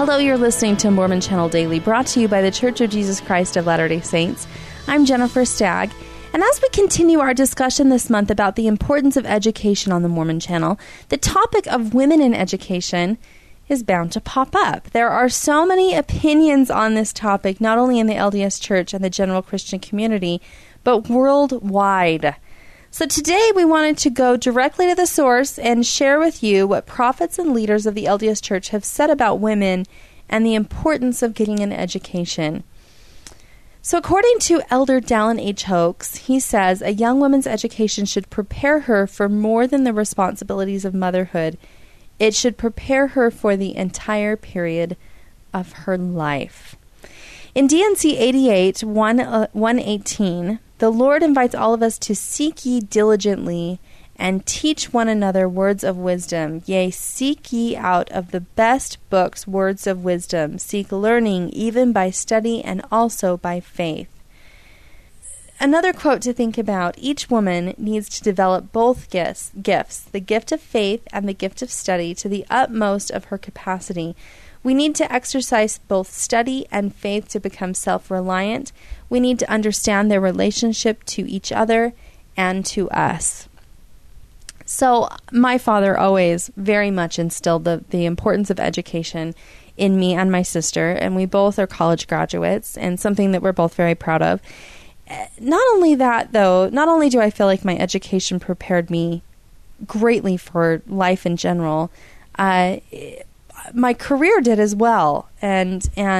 Hello, you're listening to Mormon Channel Daily, brought to you by the Church of Jesus Christ of Latter-day Saints. I'm Jennifer Stagg, and as we continue our discussion this month about the importance of education on the Mormon Channel, the topic of women in education is bound to pop up. There are so many opinions on this topic, not only in the LDS Church and the general Christian community, but worldwide. So today we wanted to go directly to the source and share with you what prophets and leaders of the LDS Church have said about women and the importance of getting an education. So according to Elder Dallin H. Hoax, he says a young woman's education should prepare her for more than the responsibilities of motherhood. It should prepare her for the entire period of her life. In D&C 88, 118, the Lord invites all of us to seek ye diligently and teach one another words of wisdom. Yea, seek ye out of the best books words of wisdom. Seek learning even by study and also by faith. Another quote to think about, each woman needs to develop both gifts, the gift of faith and the gift of study, to the utmost of her capacity. We need to exercise both study and faith to become self-reliant. We need to understand their relationship to each other and to us. So my father always very much instilled the importance of education in me and my sister, and we both are college graduates, and something that we're both very proud of. Not only that, though, not only do I feel like my education prepared me greatly for life in general, my career did as well, and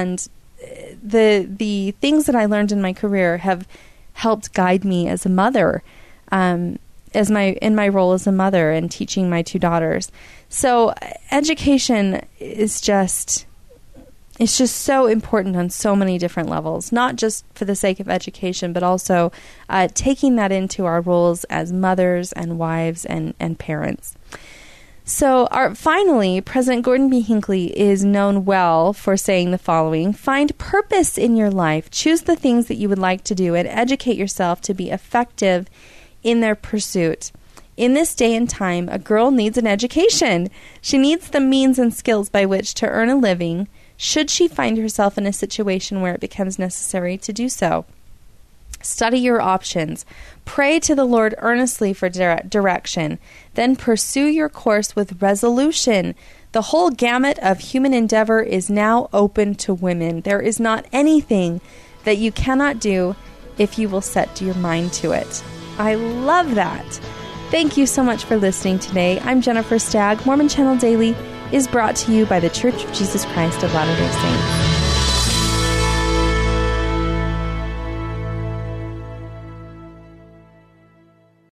the things that I learned in my career have helped guide me as a mother, in my role as a mother and teaching my two daughters. So education is just so important on so many different levels, not just for the sake of education, but also taking that into our roles as mothers and wives and parents. So finally, President Gordon B. Hinckley is known well for saying the following: find purpose in your life, choose the things that you would like to do, and educate yourself to be effective in their pursuit. In this day and time, a girl needs an education. She needs the means and skills by which to earn a living, should she find herself in a situation where it becomes necessary to do so. Study your options. Pray to the Lord earnestly for direction. Then pursue your course with resolution. The whole gamut of human endeavor is now open to women. There is not anything that you cannot do if you will set your mind to it. I love that. Thank you so much for listening today. I'm Jennifer Stagg. Mormon Channel Daily is brought to you by the Church of Jesus Christ of Latter-day Saints.